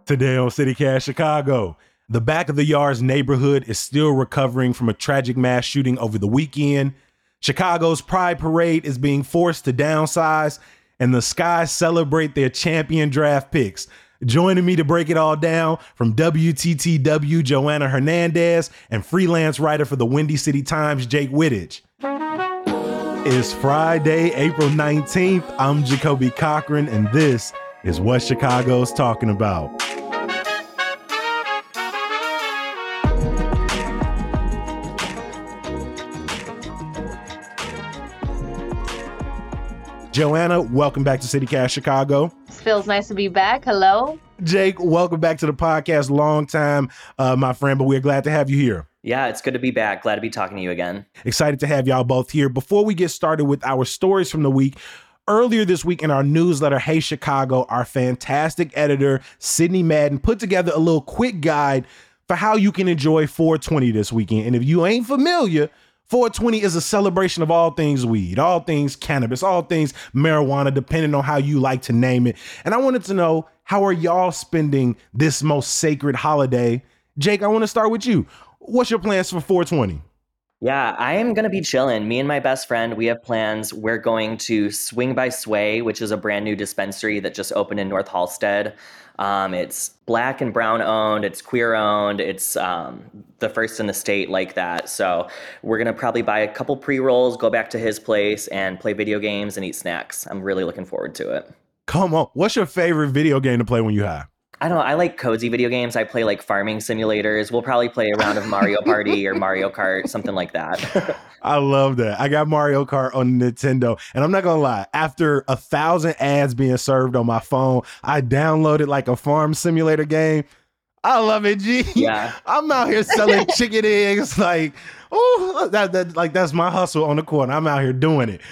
Today on CityCast Chicago, the back of the yards neighborhood is still recovering from a tragic mass shooting over the weekend. Chicago's Pride Parade is being forced to downsize, and the Skies celebrate their champion draft picks. Joining me to break it all down from WTTW, Joanna Hernandez, and freelance writer for the Windy City Times, Jake Wittich. It's Friday, April 19th. I'm Jacoby Cochran, and this is what Chicago's talking about. Joanna, welcome back to CityCast Chicago. Feels nice to be back. Hello. Jake, welcome back to the podcast. Long time, my friend, but we're glad to have you here. Yeah, it's good to be back. Glad to be talking to you again. Excited to have y'all both here. Before we get started with our stories from the week, earlier this week in our newsletter, Hey Chicago, our fantastic editor, Sydney Madden, put together a little quick guide for how you can enjoy 420 this weekend. And if you ain't familiar, 420 is a celebration of all things weed, all things cannabis, all things marijuana, depending on how you like to name it. And I wanted to know, how are y'all spending this most sacred holiday? Jake, I want to start with you. What's your plans for 420? Yeah, I am going to be chilling. Me and my best friend, we have plans. We're going to Swing by Sway, which is a brand new dispensary that just opened in North Halstead. It's Black and brown owned. It's queer owned. It's the first in the state like that. So we're going to probably buy a couple pre-rolls, go back to his place and play video games and eat snacks. I'm really looking forward to it. Come on. What's your favorite video game to play when you high? I don't know. I like cozy video games. I play like farming simulators. We'll probably play a round of Mario Party or Mario Kart, something like that. I love that. I got Mario Kart on Nintendo, and I'm not gonna lie, after 1,000 ads being served on my phone, I downloaded like a farm simulator game. I love it, G. Yeah. I'm out here selling chicken eggs. Like, oh, that's my hustle on the corner. I'm out here doing it.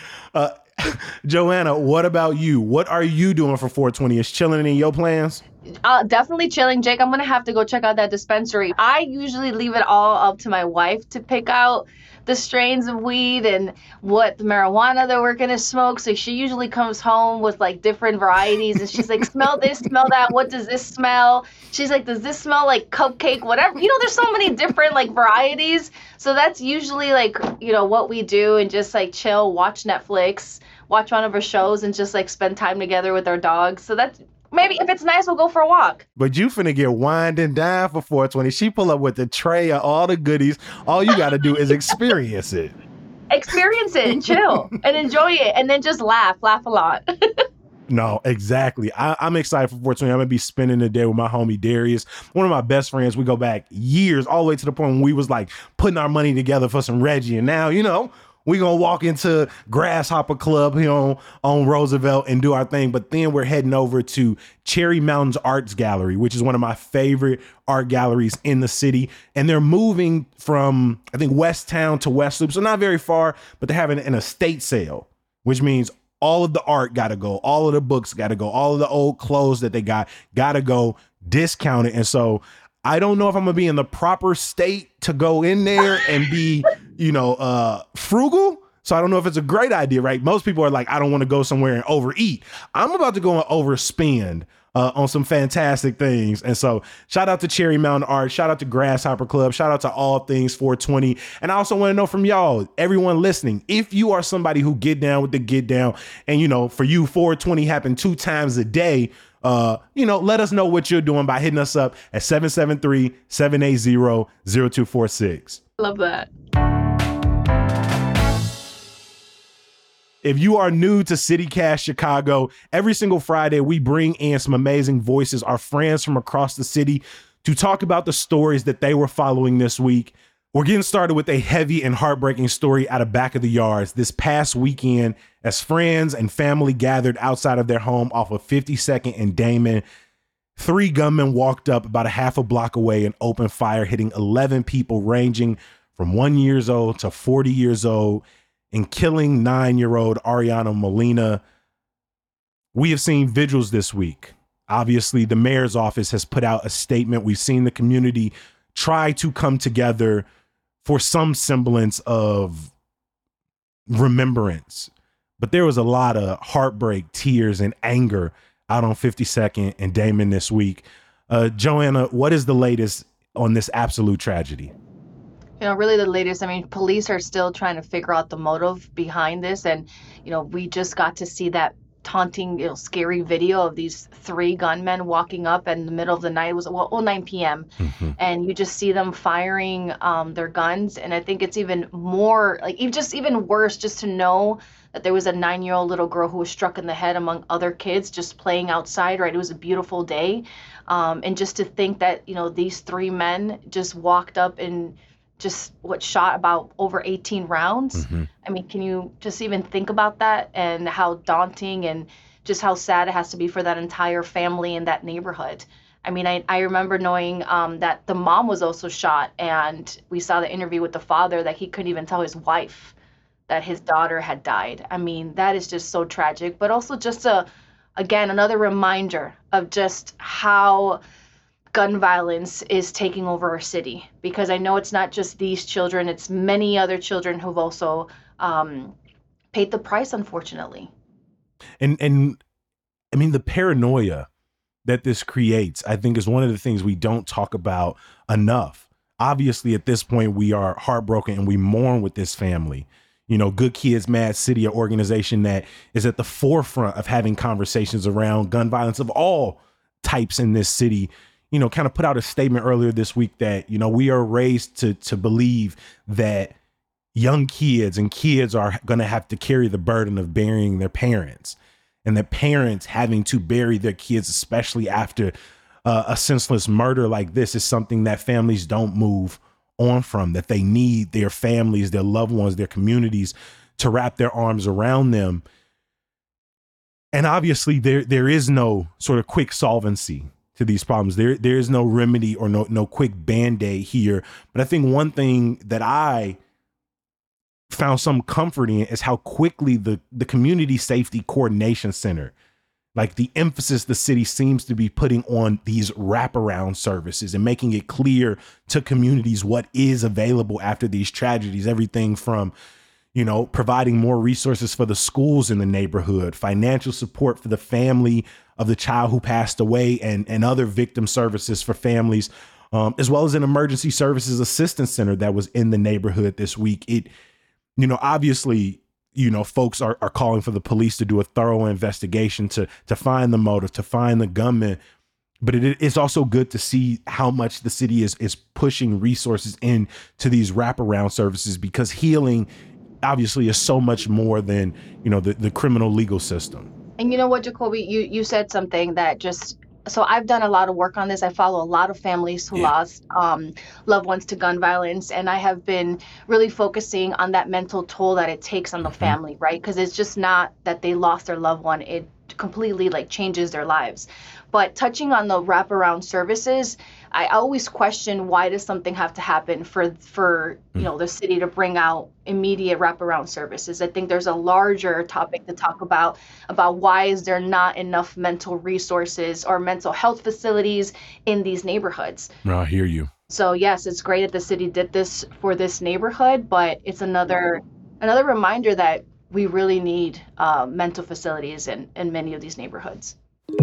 Joanna, what about you? What are you doing for 420? Is chilling in your plans? Definitely chilling. Jake, I'm going to have to go check out that dispensary. I usually leave it all up to my wife to pick out the strains of weed and what marijuana that we're going to smoke. So she usually comes home with like different varieties and she's like, smell this, smell that. What does this smell? She's like, does this smell like cupcake? Whatever. You know, there's so many different like varieties. So that's usually like, you know, what we do and just like chill, watch Netflix, watch one of our shows and just like spend time together with our dogs. So that's maybe if it's nice, we'll go for a walk. But you finna get wined and dined for 420. She pull up with the tray of all the goodies. All you got to do is experience it. Experience it and chill and enjoy it. And then just laugh a lot. No, exactly. I'm excited for 420. I'm going to be spending the day with my homie Darius, one of my best friends. We go back years, all the way to the point when we was like putting our money together for some Reggie. And now, you know, we're going to walk into Grasshopper Club here on Roosevelt and do our thing. But then we're heading over to Cherry Mountains Arts Gallery, which is one of my favorite art galleries in the city. And they're moving from, I think, West Town to West Loop. So not very far, but they're having an estate sale, which means all of the art got to go. All of the books got to go. All of the old clothes that they got to go discounted. And so I don't know if I'm going to be in the proper state to go in there and be, you know, frugal. So I don't know if it's a great idea, right? Most people are like, I don't want to go somewhere and overeat. I'm about to go and overspend on some fantastic things. And so shout out to Cherry Mountain Art. Shout out to Grasshopper Club. Shout out to All Things 420. And I also want to know from y'all, everyone listening, if you are somebody who get down with the get down and, you know, for you 420 happen 2 times a day, you know, let us know what you're doing by hitting us up at 773-780-0246. Love that. If you are new to CityCast Chicago, every single Friday, we bring in some amazing voices, our friends from across the city, to talk about the stories that they were following this week. We're getting started with a heavy and heartbreaking story out of Back of the Yards. This past weekend, as friends and family gathered outside of their home off of 52nd and Damon, 3 gunmen walked up about a half a block away and opened fire, hitting 11 people ranging from 1 year old to 40 years old and killing 9-year-old Ariana Molina. We have seen vigils this week. Obviously, the mayor's office has put out a statement. We've seen the community try to come together for some semblance of remembrance. But there was a lot of heartbreak, tears, and anger out on 52nd and Damon this week. Joanna, what is the latest on this absolute tragedy? Really the latest. I mean, police are still trying to figure out the motive behind this. And, we just got to see that taunting, scary video of these three gunmen walking up in the middle of the night. It was 9 p.m. And you just see them firing their guns. And I think it's even more like even worse just to know that there was a 9-year-old little girl who was struck in the head among other kids just playing outside, right? It was a beautiful day. And just to think that, these three men just walked up and just shot about over 18 rounds. I mean, can you just even think about that and how daunting and just how sad it has to be for that entire family in that neighborhood? I mean, I remember knowing that the mom was also shot, and we saw the interview with the father that he couldn't even tell his wife that his daughter had died. I mean, that is just so tragic, but also just again, another reminder of just how gun violence is taking over our city, because I know it's not just these children, it's many other children who've also paid the price, unfortunately. And I mean, the paranoia that this creates, I think, is one of the things we don't talk about enough. Obviously, at this point, we are heartbroken and we mourn with this family. Good Kids, Mad City, an organization that is at the forefront of having conversations around gun violence of all types in this city, kind of put out a statement earlier this week that, we are raised to believe that young kids and kids are going to have to carry the burden of burying their parents, and that parents having to bury their kids, especially after a senseless murder like this, is something that families don't move on from, that they need their families, their loved ones, their communities to wrap their arms around them. And obviously there is no sort of quick solvency to these problems. There is no remedy or no quick Band-Aid here. But I think one thing that I found some comfort in is how quickly the Community Safety Coordination Center, like the emphasis the city seems to be putting on these wraparound services and making it clear to communities what is available after these tragedies. Everything from, providing more resources for the schools in the neighborhood, financial support for the family of the child who passed away, and other victim services for families, as well as an emergency services assistance center that was in the neighborhood this week. It, obviously, folks are calling for the police to do a thorough investigation to find the motive, to find the gunman. But it's also good to see how much the city is pushing resources into these wraparound services, because healing obviously is so much more than, the criminal legal system. And you know what, Jacoby, you said something that so I've done a lot of work on this. I follow a lot of families who lost loved ones to gun violence. And I have been really focusing on that mental toll that it takes on the family, right? Because it's just not that they lost their loved one. It completely changes their lives. But touching on the wraparound services, I always question, why does something have to happen for the city to bring out immediate wraparound services? I think there's a larger topic to talk about why is there not enough mental resources or mental health facilities in these neighborhoods. I hear you. So yes, it's great that the city did this for this neighborhood, but it's another reminder that we really need mental facilities in many of these neighborhoods.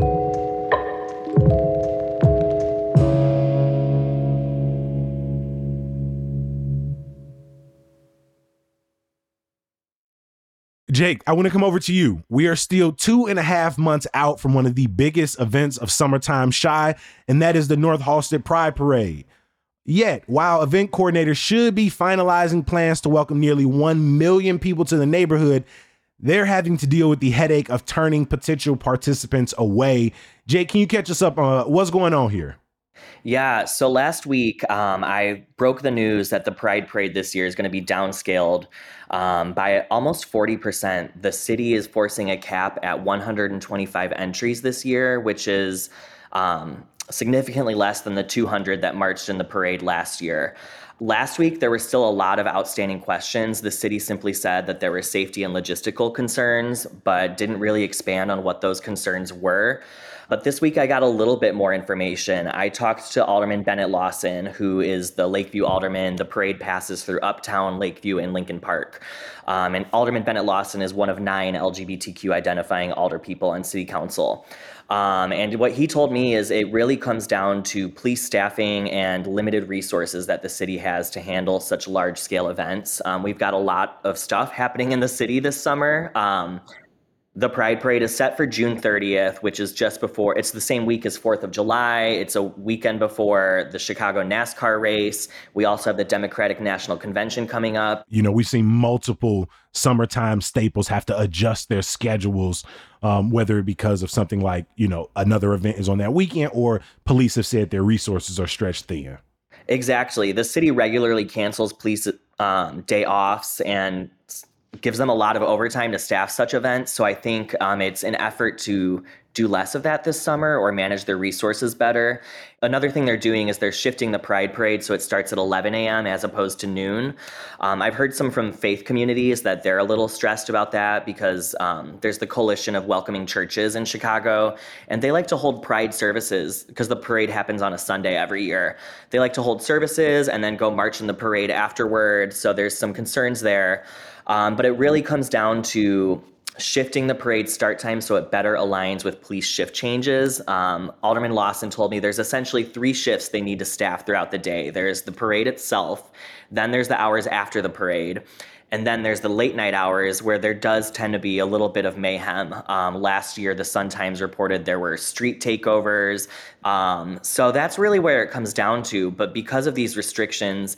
Jake, I want to come over to you. We are still 2.5 months out from one of the biggest events of Summertime Shy, and that is the North Halsted Pride Parade. Yet, while event coordinators should be finalizing plans to welcome nearly 1 million people to the neighborhood, they're having to deal with the headache of turning potential participants away. Jake, can you catch us up on what's going on here? Yeah, so last week I broke the news that the Pride Parade this year is going to be downscaled by almost 40%. The city is forcing a cap at 125 entries this year, which is significantly less than the 200 that marched in the parade last year. Last week, there were still a lot of outstanding questions. The city simply said that there were safety and logistical concerns, but didn't really expand on what those concerns were. But this week, I got a little bit more information. I talked to Alderman Bennett Lawson, who is the Lakeview alderman. The parade passes through Uptown, Lakeview, and Lincoln Park. And Alderman Bennett Lawson is one of 9 LGBTQ identifying alder people on city council. And what he told me is it really comes down to police staffing and limited resources that the city has to handle such large scale events. We've got a lot of stuff happening in the city this summer. The Pride Parade is set for June 30th, which is just before, it's the same week as 4th of July. It's a weekend before the Chicago NASCAR race. We also have the Democratic National Convention coming up. You know, we've seen multiple summertime staples have to adjust their schedules, whether because of something like, you know, another event is on that weekend or police have said their resources are stretched thin. Exactly. The city regularly cancels police day offs and gives them a lot of overtime to staff such events. So I think it's an effort to do less of that this summer or manage their resources better. Another thing they're doing is they're shifting the Pride Parade so it starts at 11 a.m. as opposed to noon. I've heard some from faith communities that they're a little stressed about that because there's the Coalition of Welcoming Churches in Chicago, and they like to hold Pride services because the parade happens on a Sunday every year. They like to hold services and then go march in the parade afterward. So there's some concerns there. But it really comes down to shifting the parade start time so it better aligns with police shift changes. Alderman Lawson told me there's essentially 3 shifts they need to staff throughout the day. There's the parade itself, then there's the hours after the parade, and then there's the late night hours where there does tend to be a little bit of mayhem. Last year, the Sun-Times reported there were street takeovers. So that's really where it comes down to. But because of these restrictions,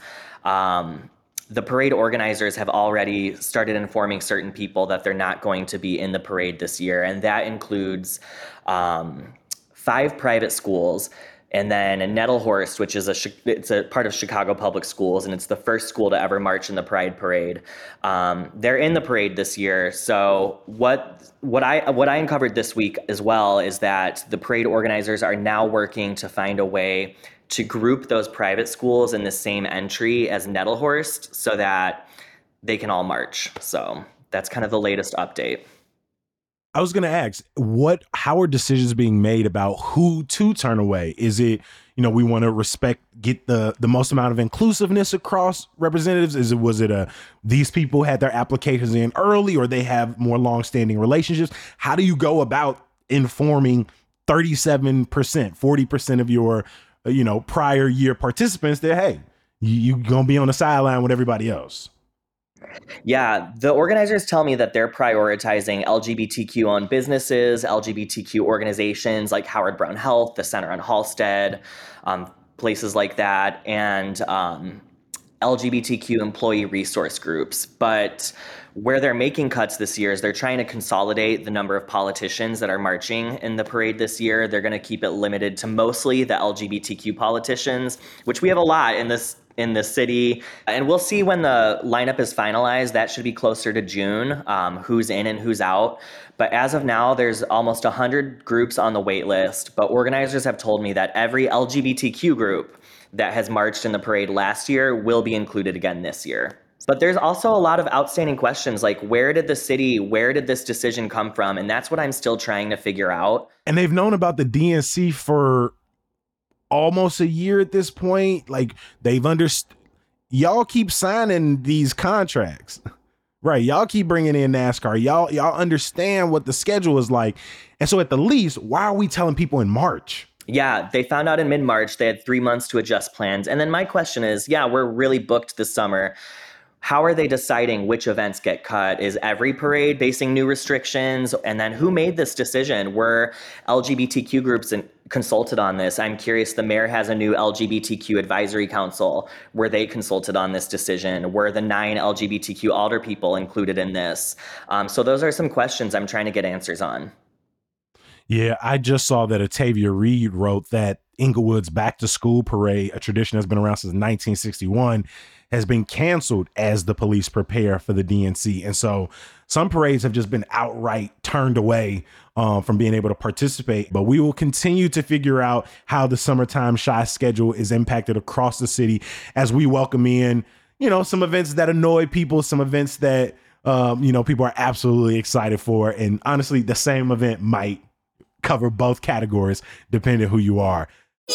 the parade organizers have already started informing certain people that they're not going to be in the parade this year. And that includes 5 private schools, and then Nettelhorst, which is it's a part of Chicago Public Schools, and it's the first school to ever march in the Pride Parade. They're in the parade this year. So what I uncovered this week as well is that the parade organizers are now working to find a way to group those private schools in the same entry as Nettelhorst so that they can all march. So that's kind of the latest update. I was going to ask, how are decisions being made about who to turn away? Is it, you know, we want to get the most amount of inclusiveness across representatives? Was it these people had their applications in early or they have more longstanding relationships? How do you go about informing 37%, 40% of your prior year participants that, hey, you gonna be on the sideline with everybody else? Yeah, the organizers tell me that they're prioritizing LGBTQ-owned businesses, LGBTQ organizations like Howard Brown Health, the Center on Halsted, places like that, and LGBTQ employee resource groups. But where they're making cuts this year is they're trying to consolidate the number of politicians that are marching in the parade this year. They're going to keep it limited to mostly the LGBTQ politicians, which we have a lot in the city. And we'll see when the lineup is finalized. That should be closer to June, who's in and who's out. But as of now, there's almost 100 groups on the wait list. But organizers have told me that every LGBTQ group that has marched in the parade last year will be included again this year. But there's also a lot of outstanding questions like where did this decision come from? And that's what I'm still trying to figure out. And they've known about the DNC for almost a year at this point. Like they've understood. Y'all keep signing these contracts, right? Y'all keep bringing in NASCAR. Y'all understand what the schedule is like. And so at the least, why are we telling people in March? Yeah, they found out in mid-March. They had 3 months to adjust plans. And then my question is, we're really booked this summer. How are they deciding which events get cut? Is every parade facing new restrictions? And then who made this decision? Were LGBTQ groups consulted on this? I'm curious, the mayor has a new LGBTQ advisory council. Were they consulted on this decision? Were the 9 LGBTQ alder people included in this? So those are some questions I'm trying to get answers on. Yeah, I just saw that Atavia Reed wrote that Inglewood's back to school parade, a tradition that's been around since 1961, has been canceled as the police prepare for the DNC. And so some parades have just been outright turned away from being able to participate. But we will continue to figure out how the summertime Shy schedule is impacted across the city as we welcome in, some events that annoy people, some events that, people are absolutely excited for. And honestly, the same event might cover both categories depending who you are.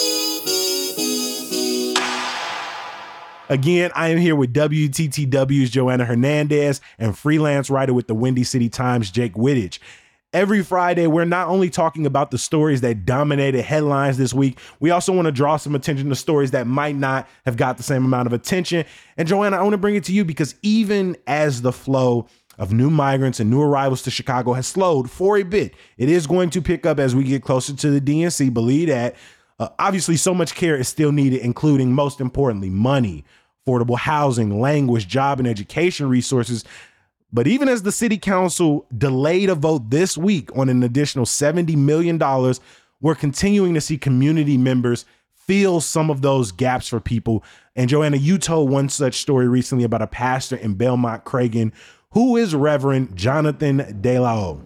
Again, I am here with WTTW's Joanna Hernandez and freelance writer with the Windy City Times, Jake Wittich. Every Friday, we're not only talking about the stories that dominated headlines this week, we also want to draw some attention to stories that might not have got the same amount of attention. And Joanna, I want to bring it to you because even as the flow of new migrants and new arrivals to Chicago has slowed for a bit, it is going to pick up as we get closer to the DNC. Believe that. Obviously, so much care is still needed, including, most importantly, money, affordable housing, language, job, and education resources. But even as the city council delayed a vote this week on an additional $70 million, we're continuing to see community members fill some of those gaps for people. And Joanna, you told one such story recently about a pastor in Belmont Cragen. Who is Reverend Jonathan De La O?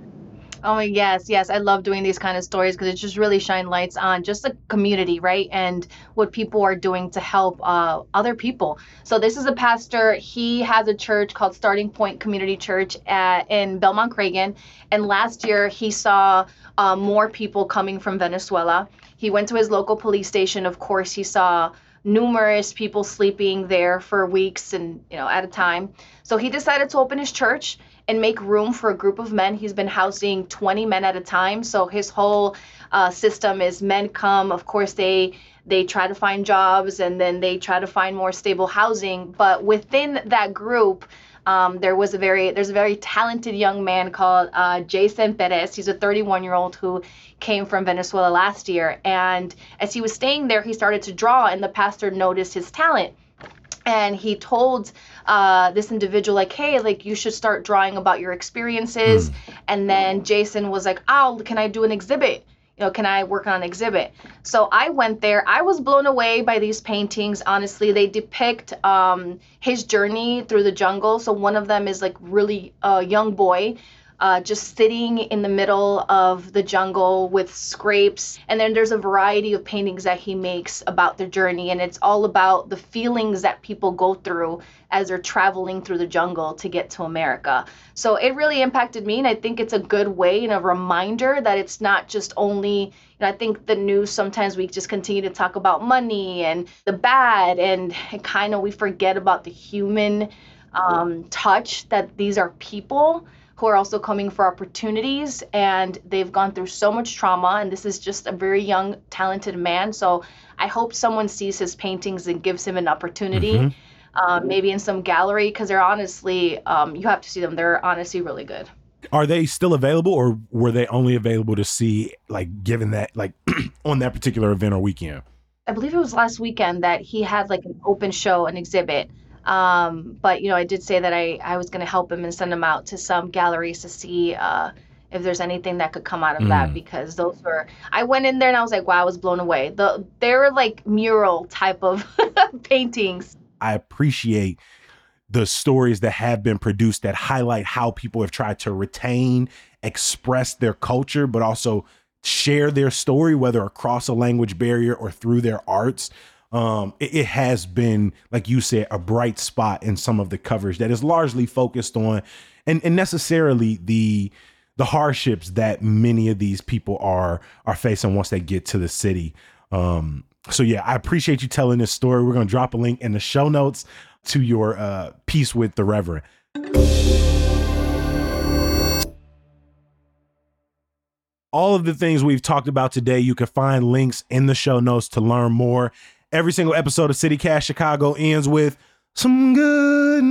Oh, yes. I love doing these kind of stories because it just really shine lights on just the community, right? And what people are doing to help other people. So this is a pastor. He has a church called Starting Point Community Church in Belmont Cragen. And last year he saw more people coming from Venezuela. He went to his local police station. Of course, he saw numerous people sleeping there for weeks and, at a time. So he decided to open his church and make room for a group of men. He's been housing 20 men at a time. So his whole system is men come. Of course, they try to find jobs and then they try to find more stable housing. But within that group, there's a very talented young man called Jason Perez. He's a 31-year-old who came from Venezuela last year. And as he was staying there, he started to draw, and the pastor noticed his talent. And he told this individual, hey, you should start drawing about your experiences. And then Jason was like, can I do an exhibit? Can I work on an exhibit? So I went there. I was blown away by these paintings. Honestly, they depict his journey through the jungle. So one of them is really a young boy just sitting in the middle of the jungle with scrapes. And then there's a variety of paintings that he makes about their journey. And it's all about the feelings that people go through as they're traveling through the jungle to get to America. So it really impacted me. And I think it's a good way and a reminder that it's not just only, I think the news, sometimes we just continue to talk about money and the bad, and kind of we forget about the human touch, that these are people who are also coming for opportunities, and they've gone through so much trauma, and this is just a very young, talented man. So I hope someone sees his paintings and gives him an opportunity, maybe in some gallery, because they're honestly, you have to see them. They're honestly really good. Are they still available, or were they only available to see, given that, on that particular event or weekend? I believe it was last weekend that he had an open show, an exhibit. But, I did say that I was going to help him and send him out to some galleries to see if there's anything that could come out of that, because I went in there and I was like, wow, I was blown away. They're mural type of paintings. I appreciate the stories that have been produced that highlight how people have tried to retain, express their culture, but also share their story, whether across a language barrier or through their arts. It has been, like you said, a bright spot in some of the coverage that is largely focused on and necessarily the hardships that many of these people are facing once they get to the city. So yeah, I appreciate you telling this story. We're going to drop a link in the show notes to your piece with the Reverend. All of the things we've talked about today, you can find links in the show notes to learn more. Every single episode of CityCast Chicago ends with some good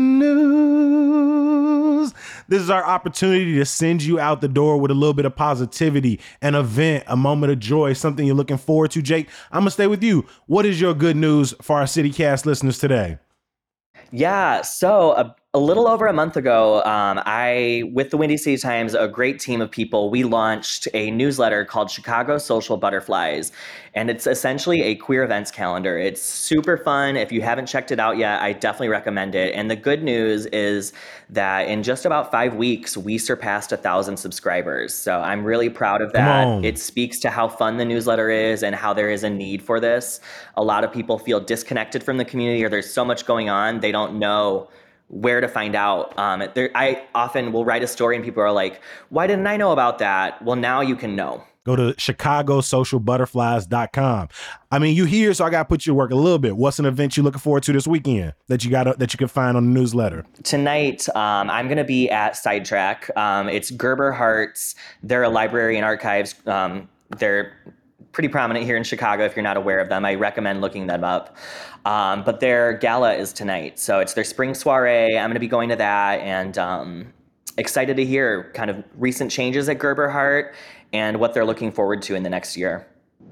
news. This is our opportunity to send you out the door with a little bit of positivity, an event, a moment of joy, something you're looking forward to. Jake, I'm going to stay with you. What is your good news for our CityCast listeners today? Yeah, so A little over a month ago, with the Windy City Times, a great team of people, we launched a newsletter called Chicago Social Butterflies. And it's essentially a queer events calendar. It's super fun. If you haven't checked it out yet, I definitely recommend it. And the good news is that in just about 5 weeks, we surpassed 1,000 subscribers. So I'm really proud of that. It speaks to how fun the newsletter is and how there is a need for this. A lot of people feel disconnected from the community, or there's so much going on, they don't know where to find out. I often will write a story and people are like, why didn't I know about that? Well, now you can know. Go to chicagosocialbutterflies.com. I mean, you here, so I got to put you to work a little bit. What's an event you looking forward to this weekend that you can find on the newsletter? Tonight, I'm going to be at Sidetrack. It's Gerber Hearts. They're a library and archives. They're pretty prominent here in Chicago. If you're not aware of them, I recommend looking them up. But their gala is tonight. So it's their spring soiree. I'm going to be going to that, and excited to hear kind of recent changes at Gerber Heart and what they're looking forward to in the next year.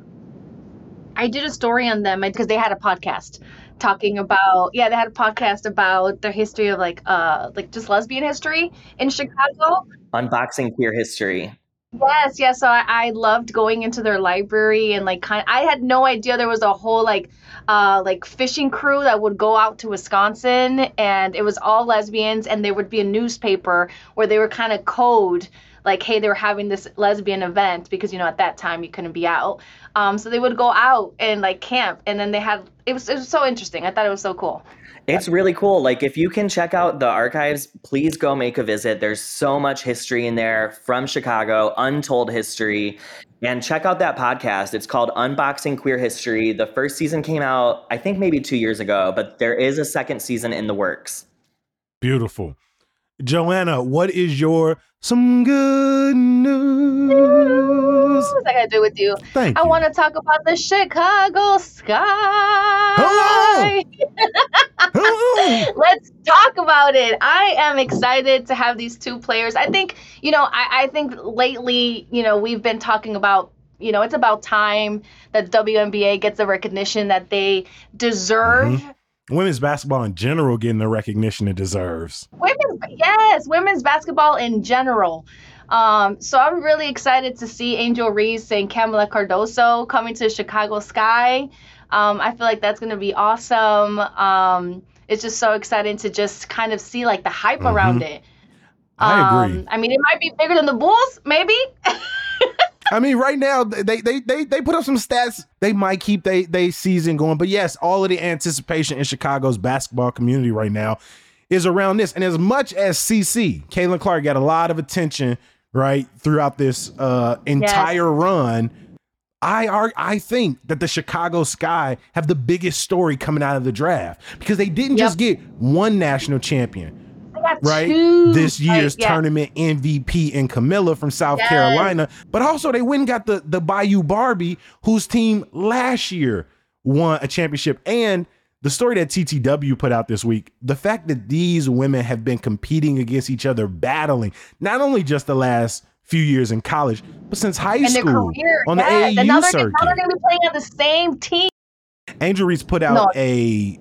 I did a story on them because they had a podcast talking about, they had a podcast about their history of like just lesbian history in Chicago. Unboxing queer history. Yes. So I loved going into their library and I had no idea there was a whole like fishing crew that would go out to Wisconsin, and it was all lesbians, and there would be a newspaper where they were kind of code like, hey, they were having this lesbian event because, at that time you couldn't be out. So they would go out and like camp, and then it was so interesting. I thought it was so cool. It's really cool. Like, if you can check out the archives, please go make a visit. There's so much history in there from Chicago, untold history. And check out that podcast. It's called Unboxing Queer History. The first season came out, I think, maybe 2 years ago, but there is a second season in the works. Beautiful. Joanna, what is your some good news? I gotta do with you. Thank you. I want to talk about the Chicago Sky. Hello. Let's talk about it. I am excited to have these two players. I think, I think lately, we've been talking about, it's about time that WNBA gets the recognition that they deserve. Mm-hmm. Women's basketball in general getting the recognition it deserves. Women's basketball in general. So I'm really excited to see Angel Reese and Kamala Cardoso coming to Chicago Sky. I feel like that's going to be awesome. It's just so exciting to just kind of see like the hype around it. I agree. I mean, it might be bigger than the Bulls, maybe. I mean, right now they put up some stats. They might keep they season going, but yes, all of the anticipation in Chicago's basketball community right now is around this. And as much as Caitlin Clark got a lot of attention right throughout this entire run, I think that the Chicago Sky have the biggest story coming out of the draft, because they didn't just get one national champion. Right, this year's tournament MVP in Camilla from South Carolina, but also they went and got the Bayou Barbie, whose team last year won a championship. And the story that TTW put out this week, the fact that these women have been competing against each other, battling not only just the last few years in college, but since high school on the AAU circuit. Now they're going to be playing on the same team. Angel Reese put out a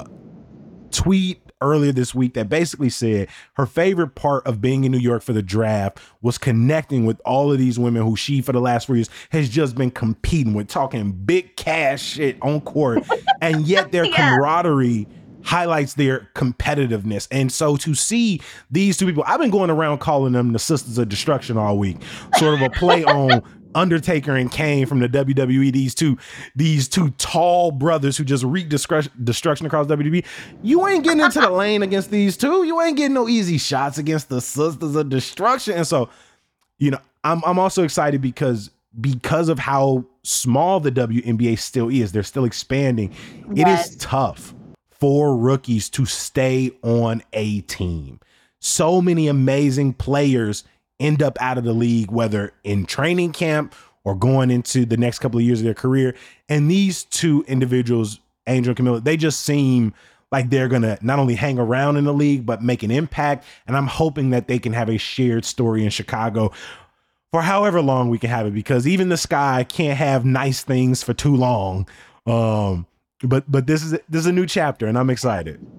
tweet earlier this week that basically said her favorite part of being in New York for the draft was connecting with all of these women who she, for the last 4 years, has just been competing with, talking big cash shit on court, and yet their camaraderie highlights their competitiveness. And so to see these two people, I've been going around calling them the Sisters of Destruction all week, sort of a play on Undertaker and Kane from the WWE, these two tall brothers who just wreak destruction across WWE. You ain't getting into the lane against these two. You ain't getting no easy shots against the Sisters of Destruction. And so, I'm also excited because of how small the WNBA still is. They're still expanding. It is tough for rookies to stay on a team. So many amazing players end up out of the league, whether in training camp or going into the next couple of years of their career. And these two individuals, Angel and Camilla, they just seem like they're going to not only hang around in the league, but make an impact. And I'm hoping that they can have a shared story in Chicago for however long we can have it, because even the Sky can't have nice things for too long. But this is a new chapter, and I'm excited.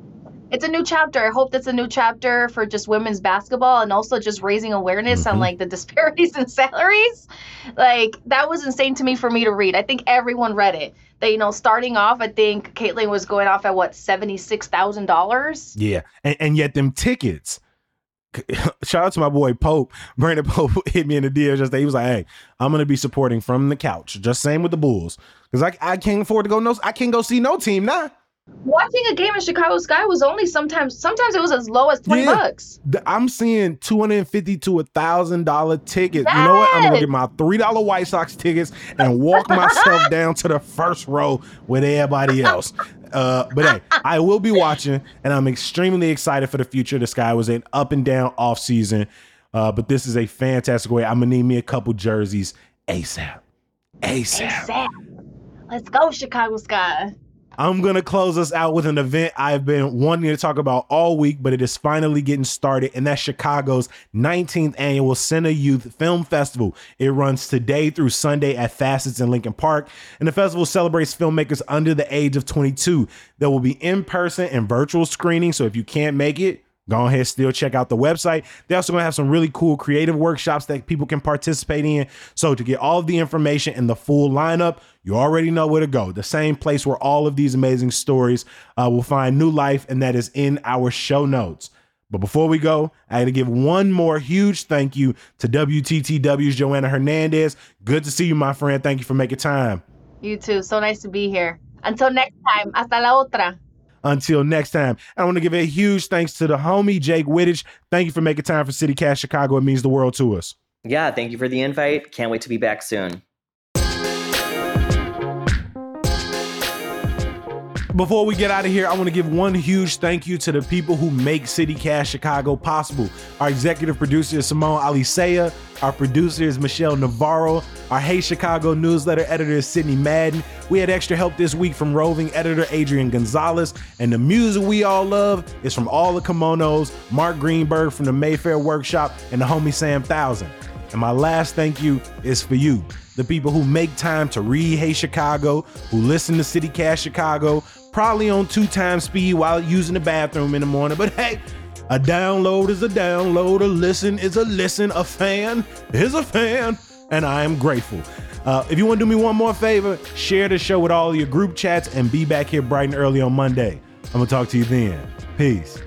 It's a new chapter. I hope that's a new chapter for just women's basketball and also just raising awareness on like the disparities in salaries. Like that was insane to me for me to read. I think everyone read it. That, you know, starting off, I think Caitlyn was going off at what, $76,000? Yeah. And yet them tickets, shout out to my boy Pope. Brandon Pope hit me in the DM just that. He was like, hey, I'm going to be supporting from the couch. Just same with the Bulls. Because I can't afford to go, I can't go see no team now. Watching a game in Chicago Sky was only sometimes it was as low as $20. I'm seeing $250 to $1,000 tickets. Yes. You know what? I'm gonna get my $3 White Sox tickets and walk myself down to the first row with everybody else. But hey, I will be watching, and I'm extremely excited for the future. The Sky was an up and down off season, but this is a fantastic way. I'm gonna need me a couple jerseys ASAP. Let's go, Chicago Sky. I'm going to close us out with an event I've been wanting to talk about all week, but it is finally getting started, and that's Chicago's 19th annual Cine Youth Film Festival. It runs today through Sunday at Facets in Lincoln Park, and the festival celebrates filmmakers under the age of 22. There will be in-person and virtual screenings, so if you can't make it, go ahead, still check out the website. They're also going to have some really cool creative workshops that people can participate in. So to get all of the information and the full lineup, you already know where to go. The same place where all of these amazing stories will find new life, and that is in our show notes. But before we go, I had to give one more huge thank you to WTTW's Joanna Hernandez. Good to see you, my friend. Thank you for making time. You too. So nice to be here. Until next time, hasta la otra. Until next time, I want to give a huge thanks to the homie Jake Wittich. Thank you for making time for CityCast Chicago. It means the world to us. Yeah, thank you for the invite. Can't wait to be back soon. Before we get out of here, I want to give one huge thank you to the people who make CityCast Chicago possible. Our executive producer is Simone Alicea. Our producer is Michelle Navarro. Our Hey Chicago newsletter editor is Sydney Madden. We had extra help this week from roving editor Adrian Gonzalez. And the music we all love is from All the Kimonos, Mark Greenberg from the Mayfair Workshop, and the homie Sam Thousand. And my last thank you is for you, the people who make time to read Hey Chicago, who listen to CityCast Chicago, probably on 2x speed while using the bathroom in the morning. But hey, a download is a download, a listen is a listen, a fan is a fan, and I am grateful. If you want to do me one more favor, share the show with all your group chats and be back here bright and early on Monday. I'm going to talk to you then. Peace.